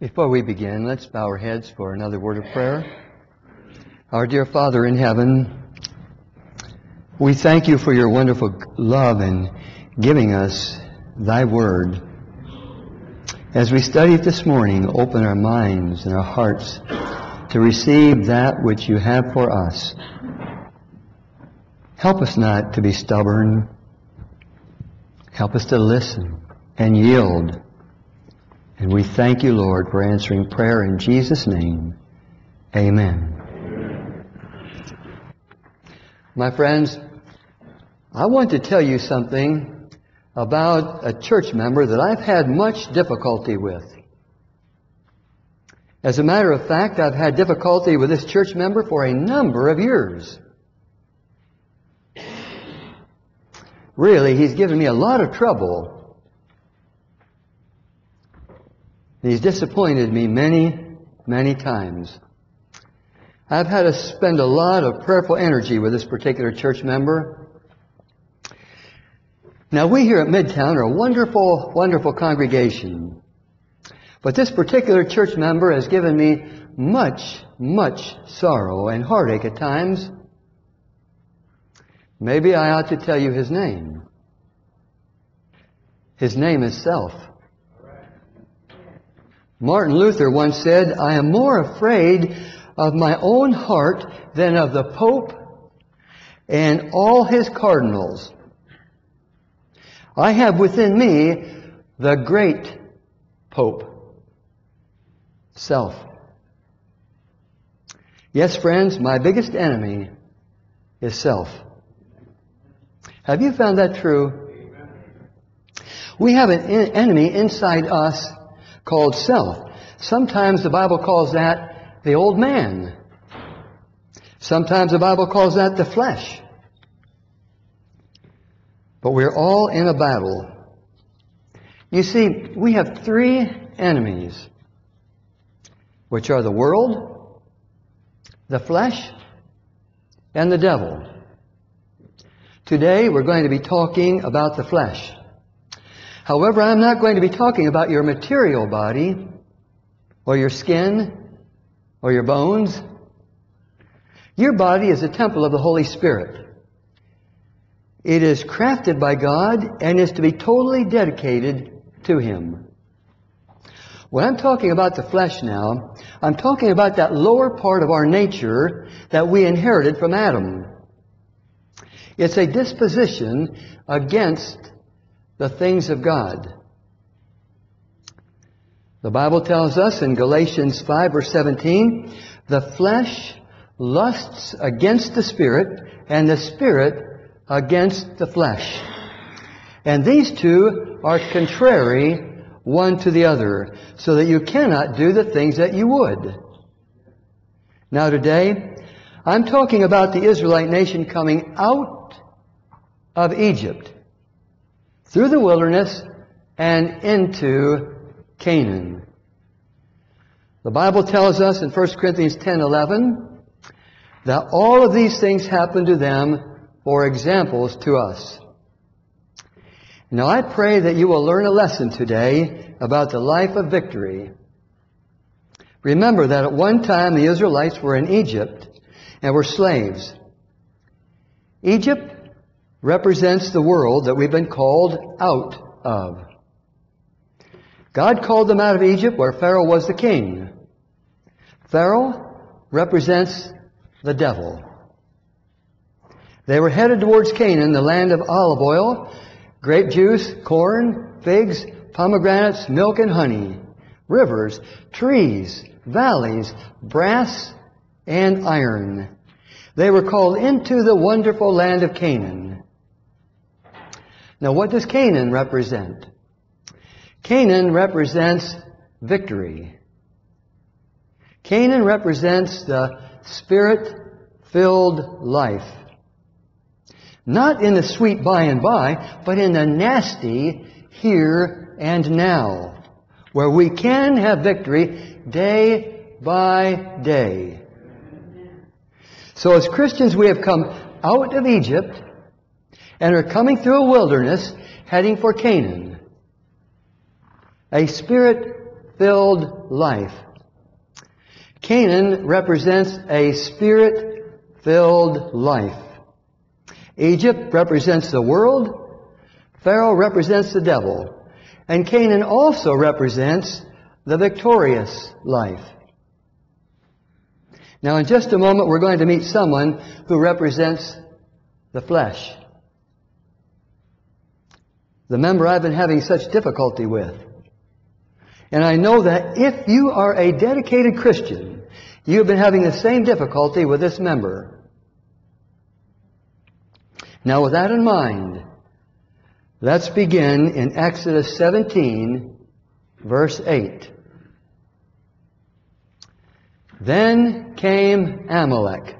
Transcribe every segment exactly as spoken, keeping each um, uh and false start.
Before we begin, let's bow our heads for another word of prayer. Our dear Father in heaven, we thank you for your wonderful love in giving us thy word. As we study it this morning, open our minds and our hearts to receive that which you have for us. Help us not to be stubborn. Help us to listen and yield. And we thank you, Lord, for answering prayer in Jesus' name. Amen. Amen. My friends, I want to tell you something about a church member that I've had much difficulty with. As a matter of fact, I've had difficulty with this church member for a number of years. Really, he's given me a lot of trouble. He's disappointed me many, many times. I've had to spend a lot of prayerful energy with this particular church member. Now, we here at Midtown are a wonderful, wonderful congregation. But this particular church member has given me much, much sorrow and heartache at times. Maybe I ought to tell you his name. His name is self. Martin Luther once said, "I am more afraid of my own heart than of the Pope and all his cardinals. I have within me the great Pope, self." Yes, friends, my biggest enemy is self. Have you found that true? We have an enemy inside us called self. Sometimes the Bible calls that the old man. Sometimes the Bible calls that the flesh. But we're all in a battle. You see, we have three enemies, which are the world, the flesh, and the devil. Today we're going to be talking about the flesh. However, I'm not going to be talking about your material body, or your skin, or your bones. Your body is a temple of the Holy Spirit. It is crafted by God and is to be totally dedicated to Him. When I'm talking about the flesh now, I'm talking about that lower part of our nature that we inherited from Adam. It's a disposition against the things of God. The Bible tells us in Galatians five verse seventeen, the flesh lusts against the Spirit, and the Spirit against the flesh. And these two are contrary one to the other, so that you cannot do the things that you would. Now today, I'm talking about the Israelite nation coming out of Egypt, through the wilderness, and into Canaan. The Bible tells us in First Corinthians ten eleven that all of these things happened to them for examples to us. Now I pray that you will learn a lesson today about the life of victory. Remember that at one time the Israelites were in Egypt and were slaves. Egypt represents the world that we've been called out of. God called them out of Egypt where Pharaoh was the king. Pharaoh represents the devil. They were headed towards Canaan, the land of olive oil, grape juice, corn, figs, pomegranates, milk and honey, rivers, trees, valleys, brass and iron. They were called into the wonderful land of Canaan. Now, what does Canaan represent? Canaan represents victory. Canaan represents the Spirit-filled life. Not in the sweet by and by, but in the nasty here and now, where we can have victory day by day. So as Christians, we have come out of Egypt and are coming through a wilderness heading for Canaan. A Spirit Spirit-filled life. Canaan represents a Spirit-filled life. Egypt represents the world. Pharaoh represents the devil. And Canaan also represents the victorious life. Now, in just a moment, we're going to meet someone who represents the flesh. The member I've been having such difficulty with. And I know that if you are a dedicated Christian, you've been having the same difficulty with this member. Now, with that in mind, let's begin in Exodus seventeen, verse eight. Then came Amalek.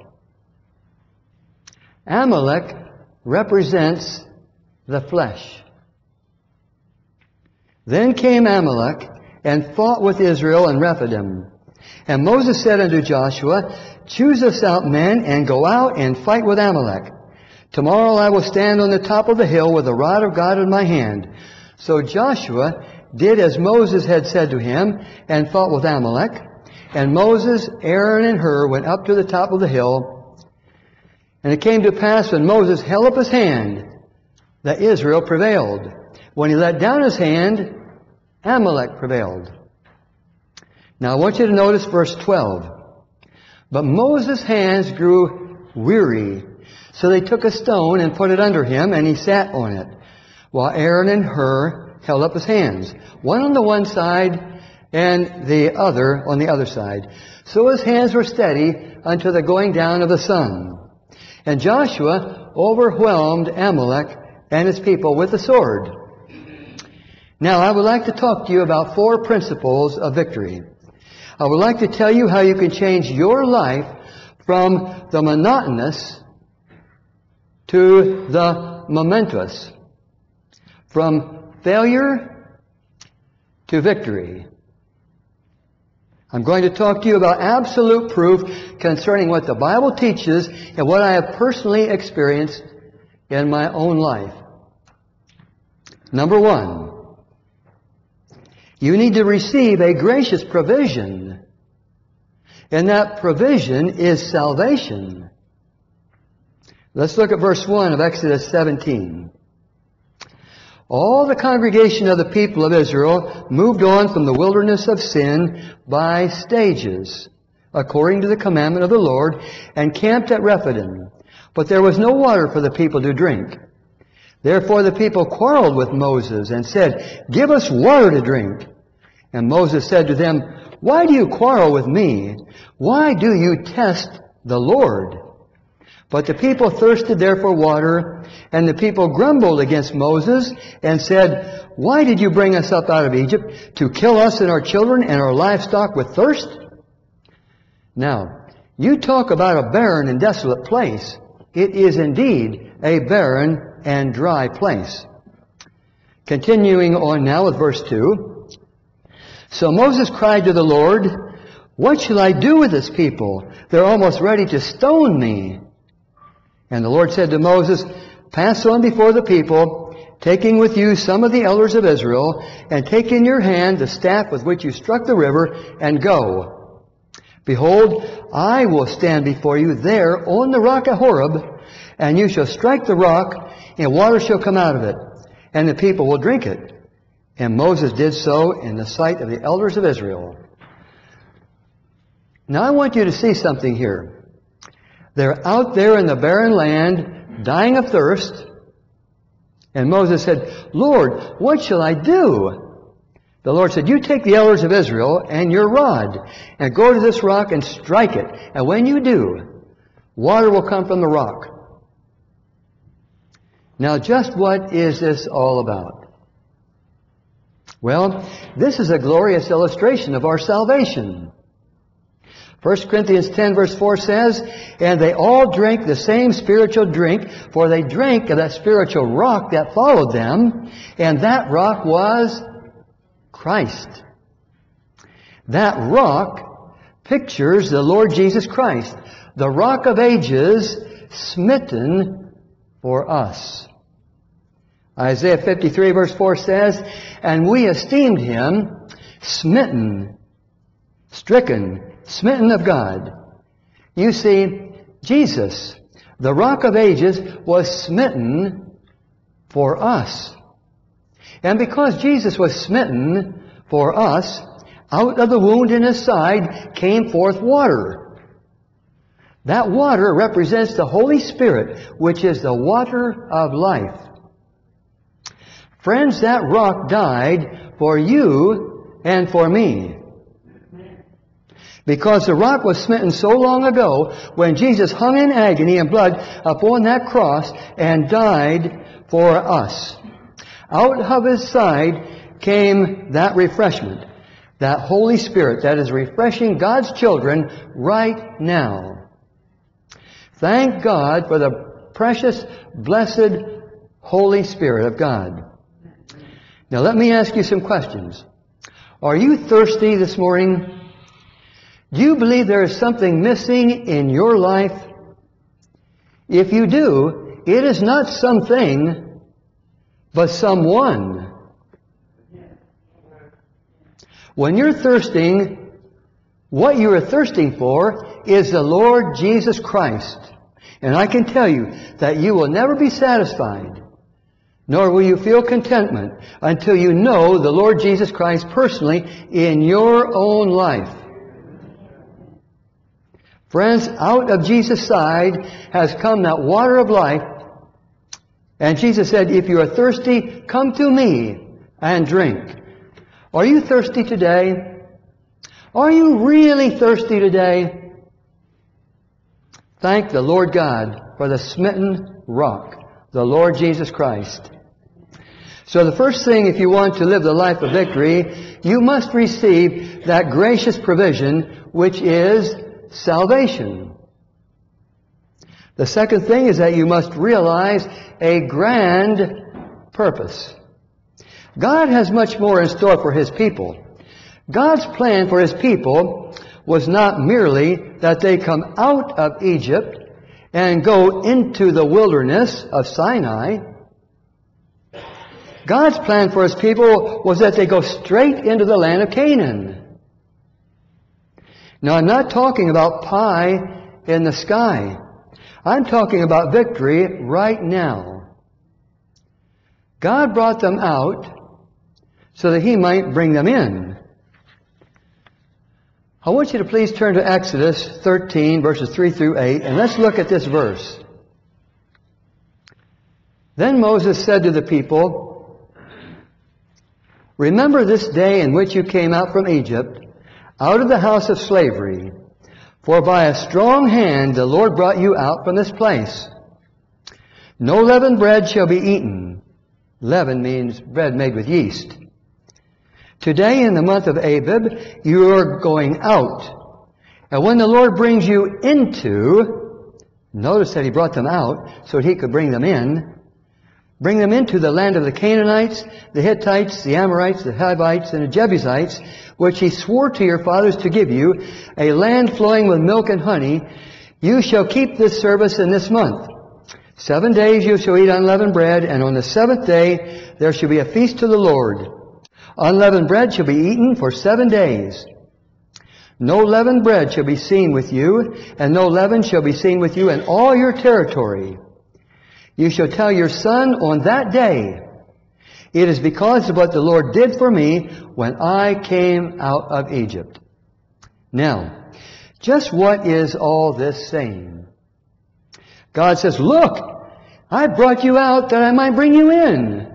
Amalek represents the flesh. Then came Amalek and fought with Israel in Rephidim. And Moses said unto Joshua, Choose us out men and go out and fight with Amalek. Tomorrow I will stand on the top of the hill with the rod of God in my hand. So Joshua did as Moses had said to him and fought with Amalek. And Moses, Aaron, and Hur went up to the top of the hill. And it came to pass when Moses held up his hand that Israel prevailed. When he let down his hand, Amalek prevailed. Now I want you to notice verse twelve. But Moses' hands grew weary, so they took a stone and put it under him, and he sat on it, while Aaron and Hur held up his hands, one on the one side and the other on the other side. So his hands were steady unto the going down of the sun. And Joshua overwhelmed Amalek and his people with the sword. Now, I would like to talk to you about four principles of victory. I would like to tell you how you can change your life from the monotonous to the momentous, from failure to victory. I'm going to talk to you about absolute proof concerning what the Bible teaches and what I have personally experienced in my own life. Number one, you need to receive a gracious provision, and that provision is salvation. Let's look at verse one of Exodus seventeen. All the congregation of the people of Israel moved on from the wilderness of sin by stages, according to the commandment of the Lord, and camped at Rephidim. But there was no water for the people to drink. Therefore the people quarreled with Moses and said, Give us water to drink. And Moses said to them, Why do you quarrel with me? Why do you test the Lord? But the people thirsted there for water, and the people grumbled against Moses and said, Why did you bring us up out of Egypt to kill us and our children and our livestock with thirst? Now, you talk about a barren and desolate place. It is indeed a barren and dry place. Continuing on now with verse two. So Moses cried to the Lord, What shall I do with this people? They're almost ready to stone me. And the Lord said to Moses, Pass on before the people, taking with you some of the elders of Israel, and take in your hand the staff with which you struck the river, and go. Behold, I will stand before you there on the rock at Horeb, and you shall strike the rock, and water shall come out of it, and the people will drink it. And Moses did so in the sight of the elders of Israel. Now I want you to see something here. They're out there in the barren land, dying of thirst. And Moses said, Lord, what shall I do? The Lord said, You take the elders of Israel and your rod, and go to this rock and strike it. And when you do, water will come from the rock. Now just what is this all about? Well, this is a glorious illustration of our salvation. First Corinthians ten verse four says, And they all drank the same spiritual drink, for they drank of that spiritual rock that followed them, and that rock was Christ. That rock pictures the Lord Jesus Christ, the rock of ages, smitten for us. Isaiah fifty-three verse four says, And we esteemed him smitten, stricken, smitten of God. You see, Jesus, the Rock of Ages, was smitten for us. And because Jesus was smitten for us, out of the wound in His side came forth water. That water represents the Holy Spirit, which is the water of life. Friends, that rock died for you and for me. Because the rock was smitten so long ago, when Jesus hung in agony and blood upon that cross and died for us. Out of His side came that refreshment, that Holy Spirit that is refreshing God's children right now. Thank God for the precious, blessed Holy Spirit of God. Now let me ask you some questions. Are you thirsty this morning? Do you believe there is something missing in your life? If you do, it is not something, but someone. When you're thirsting, what you are thirsting for is the Lord Jesus Christ. And I can tell you that you will never be satisfied, nor will you feel contentment until you know the Lord Jesus Christ personally in your own life. Friends, out of Jesus' side has come that water of life. And Jesus said, if you are thirsty, come to me and drink. Are you thirsty today? Are you really thirsty today? Thank the Lord God for the smitten rock, the Lord Jesus Christ. So the first thing, if you want to live the life of victory, you must receive that gracious provision, which is salvation. The second thing is that you must realize a grand purpose. God has much more in store for His people. God's plan for His people was not merely that they come out of Egypt and go into the wilderness of Sinai. God's plan for His people was that they go straight into the land of Canaan. Now, I'm not talking about pie in the sky. I'm talking about victory right now. God brought them out so that He might bring them in. I want you to please turn to Exodus thirteen, verses three through eight, and let's look at this verse. Then Moses said to the people, remember this day in which you came out from Egypt, out of the house of slavery. For by a strong hand the Lord brought you out from this place. No leavened bread shall be eaten. Leaven means bread made with yeast. Today in the month of Abib you are going out. And when the Lord brings you into, notice that He brought them out so that He could bring them in. Bring them into the land of the Canaanites, the Hittites, the Amorites, the Hivites, and the Jebusites, which He swore to your fathers to give you, a land flowing with milk and honey. You shall keep this service in this month. Seven days you shall eat unleavened bread, and on the seventh day there shall be a feast to the Lord. Unleavened bread shall be eaten for seven days. No leavened bread shall be seen with you, and no leaven shall be seen with you in all your territory. You shall tell your son on that day, it is because of what the Lord did for me when I came out of Egypt. Now, just what is all this saying? God says, look, I brought you out that I might bring you in.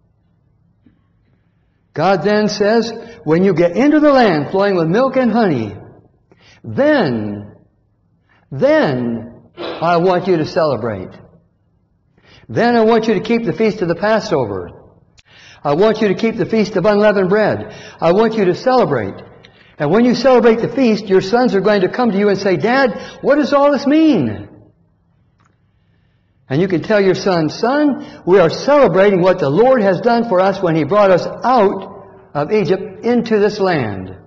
God then says, when you get into the land flowing with milk and honey, then, then I want you to celebrate. Then I want you to keep the feast of the Passover. I want you to keep the feast of unleavened bread. I want you to celebrate. And when you celebrate the feast, your sons are going to come to you and say, Dad, what does all this mean? And you can tell your son, son, we are celebrating what the Lord has done for us when He brought us out of Egypt into this land.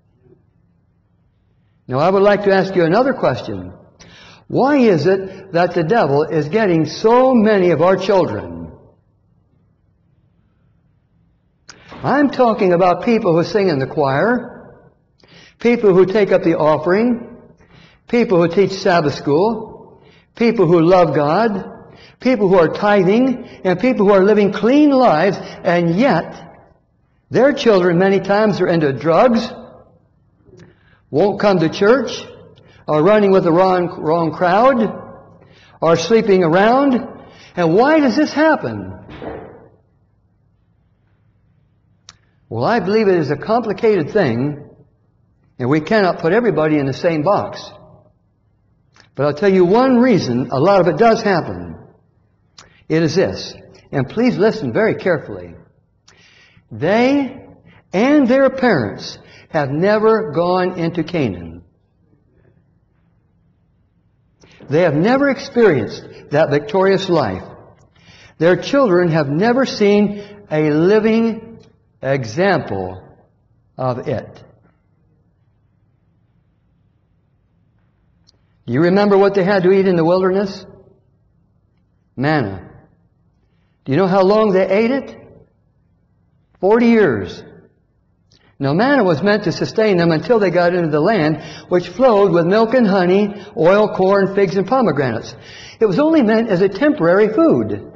Now I would like to ask you another question. Why is it that the devil is getting so many of our children? I'm talking about people who sing in the choir, people who take up the offering, people who teach Sabbath school, people who love God, people who are tithing, and people who are living clean lives, and yet their children many times are into drugs, won't come to church, are running with the wrong, wrong crowd, are sleeping around. And why does this happen? Well, I believe it is a complicated thing, and we cannot put everybody in the same box. But I'll tell you one reason a lot of it does happen. It is this, and please listen very carefully. They and their parents have never gone into Canaan. They have never experienced that victorious life. Their children have never seen a living example of it. Do you remember what they had to eat in the wilderness? Manna. Do you know how long they ate it? Forty years. Now, manna was meant to sustain them until they got into the land, which flowed with milk and honey, oil, corn, figs, and pomegranates. It was only meant as a temporary food.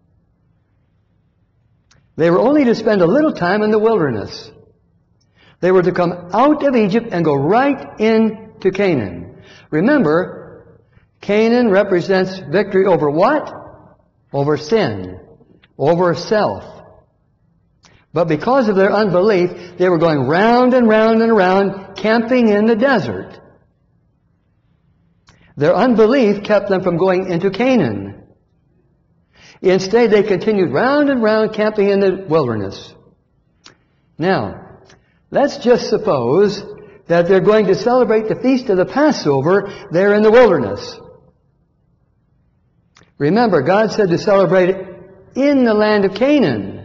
They were only to spend a little time in the wilderness. They were to come out of Egypt and go right into Canaan. Remember, Canaan represents victory over what? Over sin. Over self. But because of their unbelief, they were going round and round and around, camping in the desert. Their unbelief kept them from going into Canaan. Instead, they continued round and round, camping in the wilderness. Now, let's just suppose that they're going to celebrate the feast of the Passover there in the wilderness. Remember, God said to celebrate it in the land of Canaan.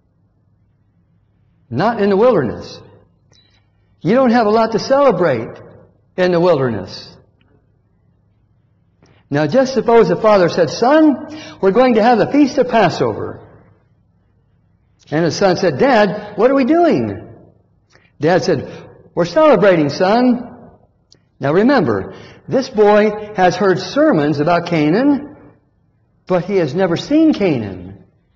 Not in the wilderness. You don't have a lot to celebrate in the wilderness. Now just suppose the father said, "Son, we're going to have the feast of Passover." And his son said, "Dad, what are we doing?" Dad said, "We're celebrating, son." Now remember, this boy has heard sermons about Canaan, but he has never seen Canaan.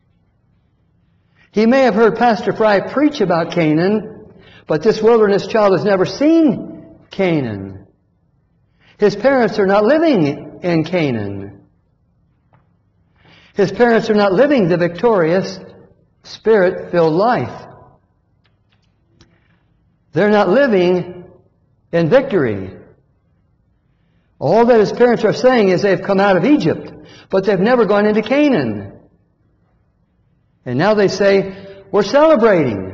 He may have heard Pastor Fry preach about Canaan, but this wilderness child has never seen Canaan. His parents are not living in Canaan. His parents are not living the victorious, Spirit-filled life. They're not living in victory. All that his parents are saying is they've come out of Egypt, but they've never gone into Canaan. And now they say, "We're celebrating."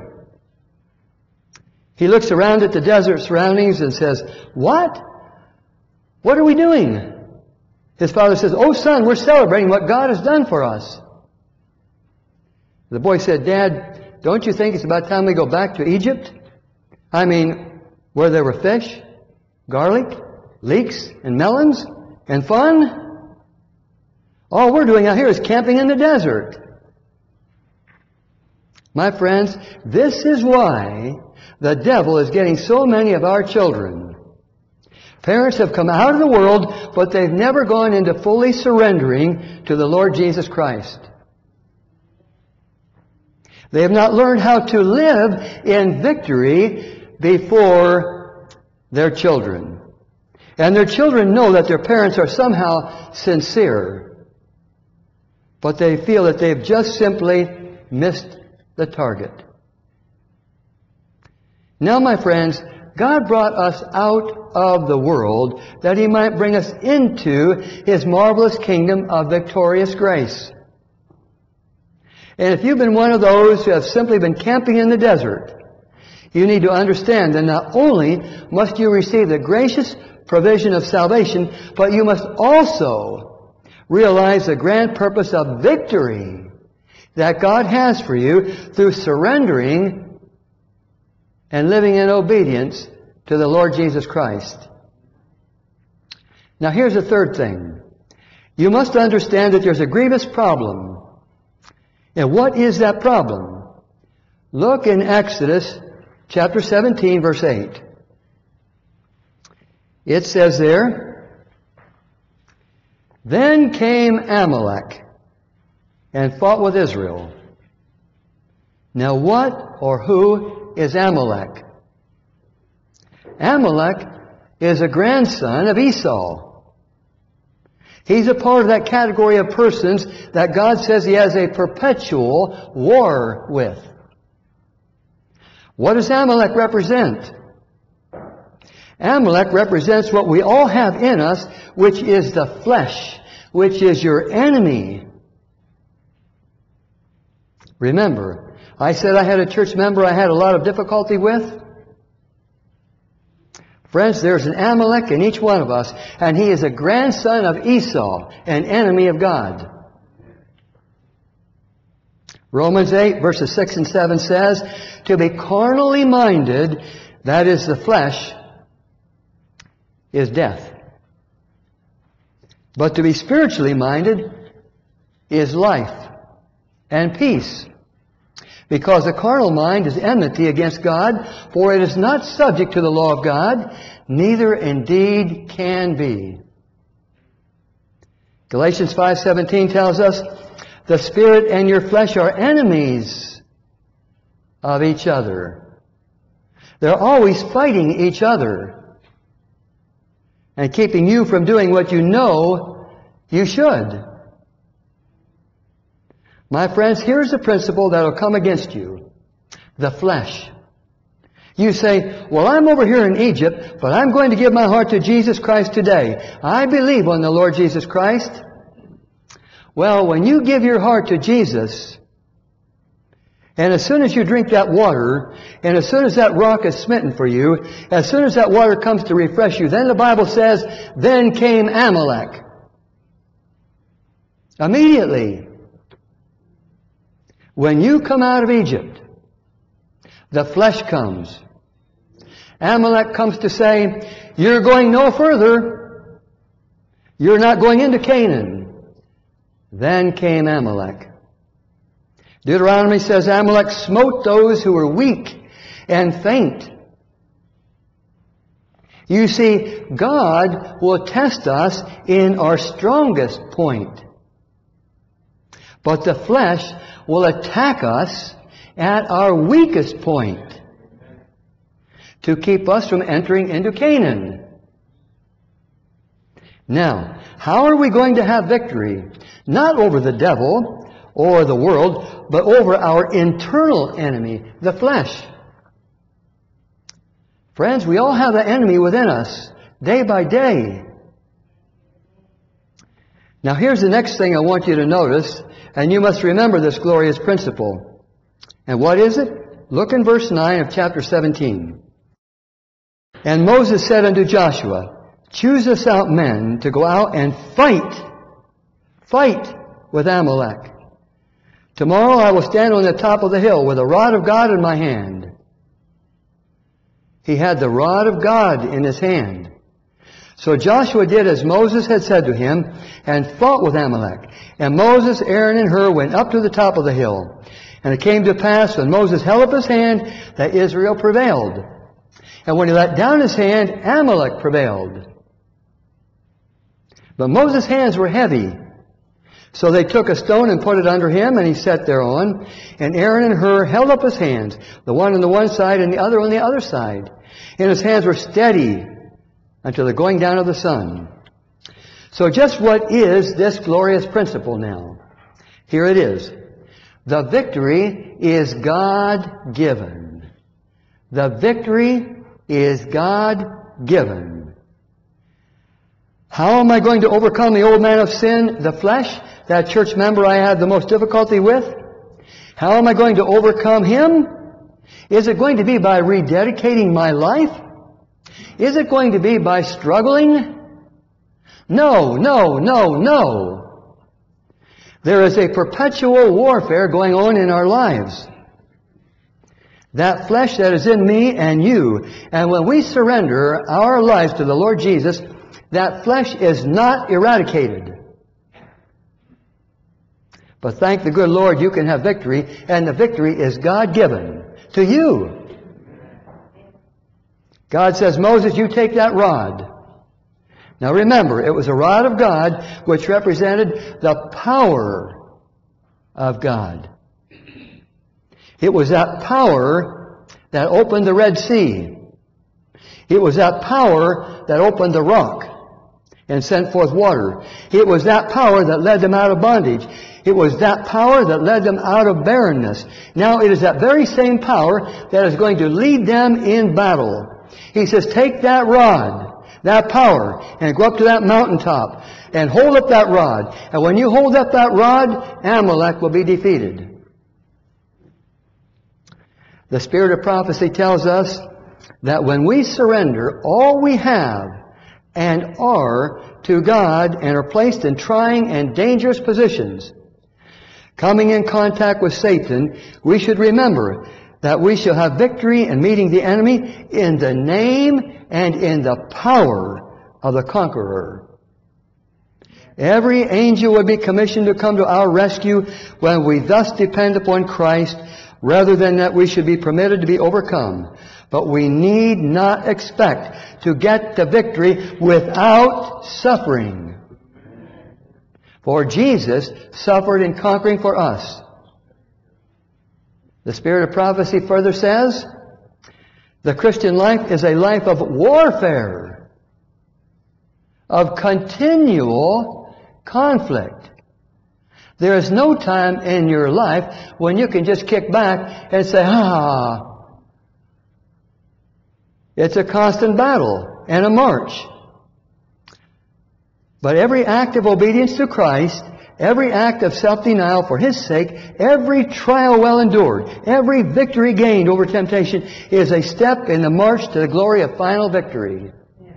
He looks around at the desert surroundings and says, "What? What are we doing?" His father says, "Oh, son, we're celebrating what God has done for us." The boy said, "Dad, don't you think it's about time we go back to Egypt? I mean, where there were fish, garlic, leeks, and melons, and fun? All we're doing out here is camping in the desert." My friends, this is why the devil is getting so many of our children. Parents have come out of the world, but they've never gone into fully surrendering to the Lord Jesus Christ. They have not learned how to live in victory before their children. And their children know that their parents are somehow sincere, but they feel that they've just simply missed the target. Now, my friends, God brought us out of the world that He might bring us into His marvelous kingdom of victorious grace. And if you've been one of those who have simply been camping in the desert, you need to understand that not only must you receive the gracious provision of salvation, but you must also realize the grand purpose of victory that God has for you through surrendering and living in obedience to the Lord Jesus Christ. Now here's the third thing. You must understand that there's a grievous problem. And what is that problem? Look in Exodus chapter seventeen, verse eight. It says there, "Then came Amalek and fought with Israel." Now what or who is Amalek? Amalek is a grandson of Esau. He's a part of that category of persons that God says He has a perpetual war with. What does Amalek represent? Amalek represents what we all have in us, which is the flesh, which is your enemy. Remember, I said I had a church member I had a lot of difficulty with. Friends, there's an Amalek in each one of us, and he is a grandson of Esau, an enemy of God. Romans eight, verses six and seven says, "To be carnally minded, that is the flesh, is death. But to be spiritually minded is life and peace. Because the carnal mind is enmity against God, for it is not subject to the law of God, neither indeed can be." Galatians five seventeen tells us, "The spirit and your flesh are enemies of each other." They're always fighting each other and keeping you from doing what you know you should. My friends, here's a principle that will come against you. The flesh. You say, "Well, I'm over here in Egypt, but I'm going to give my heart to Jesus Christ today. I believe on the Lord Jesus Christ." Well, when you give your heart to Jesus, and as soon as you drink that water, and as soon as that rock is smitten for you, as soon as that water comes to refresh you, then the Bible says, "Then came Amalek." Immediately. When you come out of Egypt, the flesh comes. Amalek comes to say, "You're going no further. You're not going into Canaan." Then came Amalek. Deuteronomy says Amalek smote those who were weak and faint. You see, God will test us in our strongest point. But the flesh will attack us at our weakest point to keep us from entering into Canaan. Now, how are we going to have victory? Not over the devil or the world, but over our internal enemy, the flesh. Friends, we all have an enemy within us, day by day. Now here's the next thing I want you to notice, and you must remember this glorious principle. And what is it? Look in verse nine of chapter seventeen. "And Moses said unto Joshua, Choose us out men to go out and fight, fight with Amalek. Tomorrow I will stand on the top of the hill with the rod of God in my hand." He had the rod of God in his hand. So Joshua did as Moses had said to him, and fought with Amalek. And Moses, Aaron, and Hur went up to the top of the hill. And it came to pass, when Moses held up his hand, that Israel prevailed. And when he let down his hand, Amalek prevailed. But Moses' hands were heavy. So they took a stone and put it under him, and he sat thereon. And Aaron and Hur held up his hands, the one on the one side and the other on the other side. And his hands were steady until the going down of the sun. So just what is this glorious principle now? Here it is. The victory is God-given. The victory is God-given. How am I going to overcome the old man of sin, the flesh, that church member I had the most difficulty with? How am I going to overcome him? Is it going to be by rededicating my life? Is it going to be by struggling? No, no, no, no. There is a perpetual warfare going on in our lives. That flesh that is in me and you. And when we surrender our lives to the Lord Jesus, that flesh is not eradicated. But thank the good Lord, you can have victory, and the victory is God-given to you. God says, Moses, you take that rod. Now remember, it was a rod of God which represented the power of God. It was that power that opened the Red Sea. It was that power that opened the rock and sent forth water. It was that power that led them out of bondage. It was that power that led them out of barrenness. Now it is that very same power that is going to lead them in battle. He says, take that rod, that power, and go up to that mountaintop and hold up that rod. And when you hold up that rod, Amalek will be defeated. The Spirit of prophecy tells us that when we surrender all we have and are to God and are placed in trying and dangerous positions, coming in contact with Satan, we should remember that we shall have victory in meeting the enemy in the name and in the power of the conqueror. Every angel would be commissioned to come to our rescue when we thus depend upon Christ, rather than that we should be permitted to be overcome. But we need not expect to get the victory without suffering. For Jesus suffered in conquering for us. The Spirit of prophecy further says, the Christian life is a life of warfare, of continual conflict. There is no time in your life when you can just kick back and say, ah. It's a constant battle and a march. But every act of obedience to Christ, every act of self-denial for His sake, every trial well endured, every victory gained over temptation is a step in the march to the glory of final victory.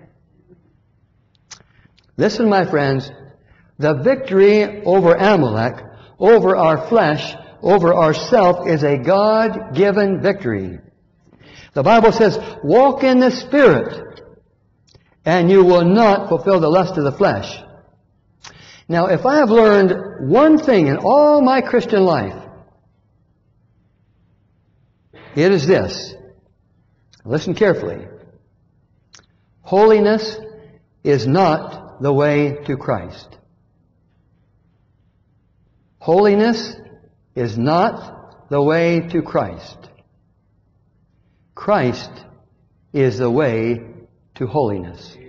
Listen, my friends, the victory over Amalek, over our flesh, over ourself is a God-given victory. The Bible says, walk in the Spirit, and you will not fulfill the lust of the flesh. Now, if I have learned one thing in all my Christian life, it is this. Listen carefully. Holiness is not the way to Christ. Holiness is not the way to Christ. Christ is the way to holiness.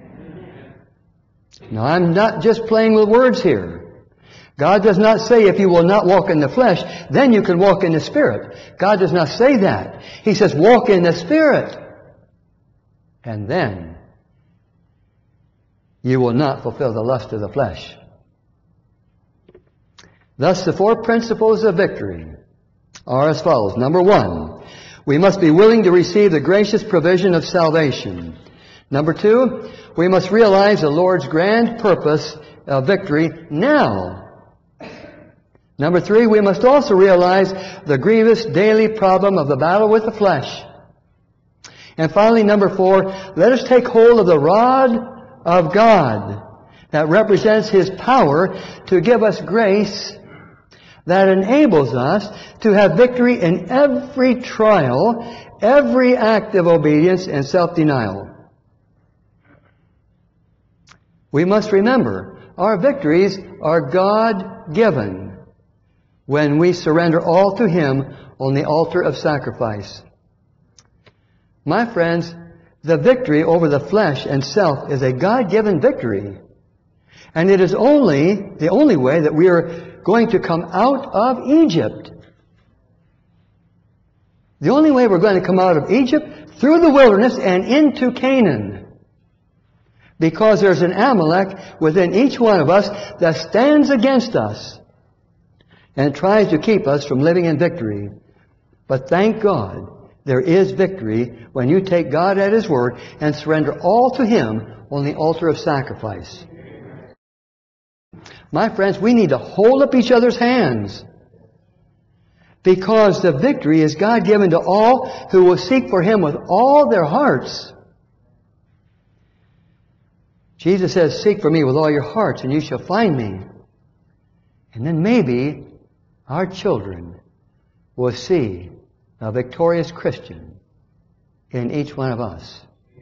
Now, I'm not just playing with words here. God does not say if you will not walk in the flesh, then you can walk in the Spirit. God does not say that. He says walk in the Spirit, and then you will not fulfill the lust of the flesh. Thus, the four principles of victory are as follows. Number one, we must be willing to receive the gracious provision of salvation. Number two, we must realize the Lord's grand purpose of victory now. Number three, we must also realize the grievous daily problem of the battle with the flesh. And finally, number four, let us take hold of the rod of God that represents His power to give us grace that enables us to have victory in every trial, every act of obedience and self-denial. We must remember, our victories are God-given when we surrender all to Him on the altar of sacrifice. My friends, the victory over the flesh and self is a God-given victory. And it is only the only way that we are going to come out of Egypt. The only way we're going to come out of Egypt, through the wilderness and into Canaan. Because there's an Amalek within each one of us that stands against us and tries to keep us from living in victory. But thank God, there is victory when you take God at His word and surrender all to Him on the altar of sacrifice. My friends, we need to hold up each other's hands, because the victory is God-given to all who will seek for Him with all their hearts. Jesus says, seek for me with all your hearts and you shall find me. And then maybe our children will see a victorious Christian in each one of us.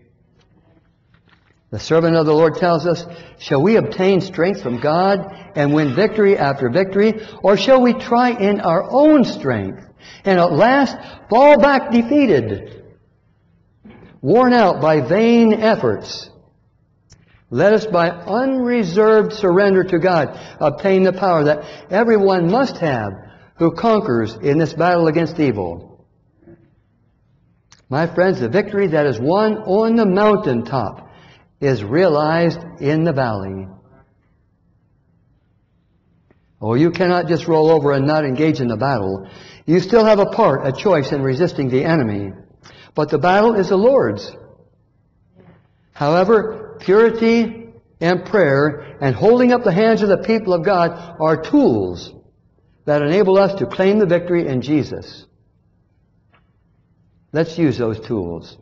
The servant of the Lord tells us, shall we obtain strength from God and win victory after victory, or shall we try in our own strength and at last fall back defeated, worn out by vain efforts? Let us by unreserved surrender to God obtain the power that everyone must have who conquers in this battle against evil. My friends, the victory that is won on the mountaintop is realized in the valley. Oh, you cannot just roll over and not engage in the battle. You still have a part, a choice in resisting the enemy. But the battle is the Lord's. However, purity and prayer and holding up the hands of the people of God are tools that enable us to claim the victory in Jesus. Let's use those tools.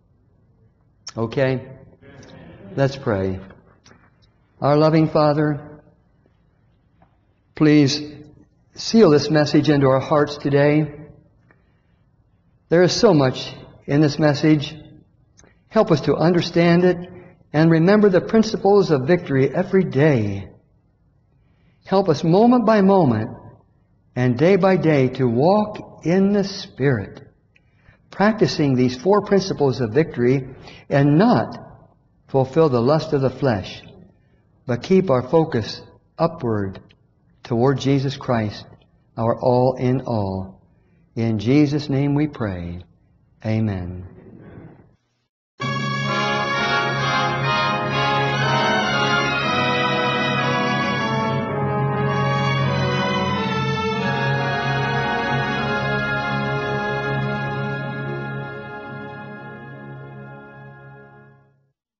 Okay? Let's pray. Our loving Father, please seal this message into our hearts today. There is so much in this message. Help us to understand it and remember the principles of victory every day. Help us moment by moment and day by day to walk in the Spirit, practicing these four principles of victory and not fulfill the lust of the flesh, but keep our focus upward toward Jesus Christ, our all in all. In Jesus' name we pray. Amen.